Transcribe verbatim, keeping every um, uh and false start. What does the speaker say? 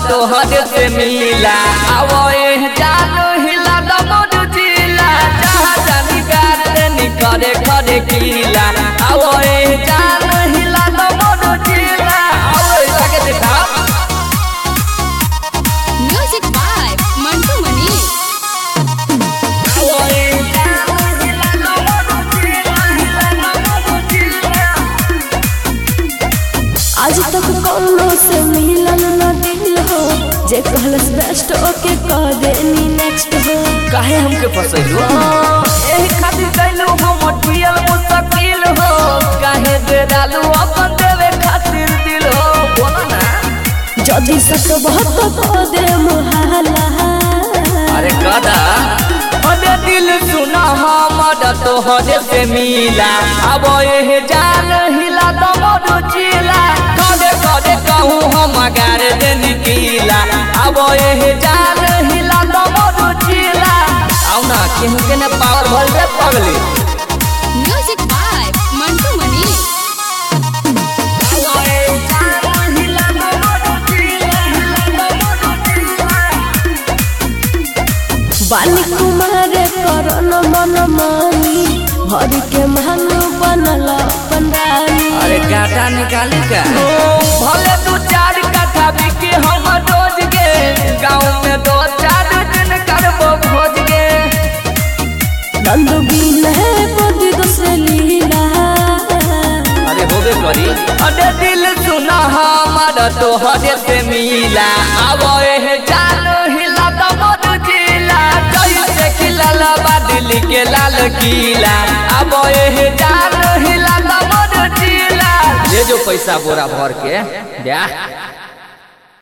तोहर से मिला आवो ए जानो हिला दमोद जिला जहाँ जानी गाते निकरे खरे किला आवो ए जानो हिला दमोद जिला आवो लगे देखा म्यूजिक बाय मंटू मनी। आवो ए जानो हिला दमोद जिला हिला दमोद जिला आज तक कौनो से मिलन न दिल हो जे कहलस बेस्ट ओके कह देनी नेक्स्ट हो। काहे हमके फसैलो एही खातिर कैलू हम पियल मुश्किल हो काहे दे डालू अपन देवे खातिर दिल हो बोलो ना जदी सत बहुत कह दे मुहाला। अरे कदा अरे दिल सुना हमर तोहरे से मिला अब एहे जान हिला दमोद जिला कदे कदे कहूँ हम गार दे निकिला अब एहे जान हिला दमोद जिला आओ ना केहू के ना पावर भल रे पगली म्यूजिक बाय मंटू मनी। बाली कुमार करन मन मानी भर के महल बनल अपन रानी। अरे काटा निकाली का भले दू चार कथा बिके हम रोज गे गाँव में दो चार दिन करबो खोज गे नंद बिन है पति दूसरे लीला। अरे होबे करी अरे दिल सुना हमार तोहरे से मिला अब एहे जानो हिला दमोद जिला जैसे खिलल बा दिल के लाल किला अब एहे जानो हिला दमोद जिला ले जो पैसा बोरा भर के जा।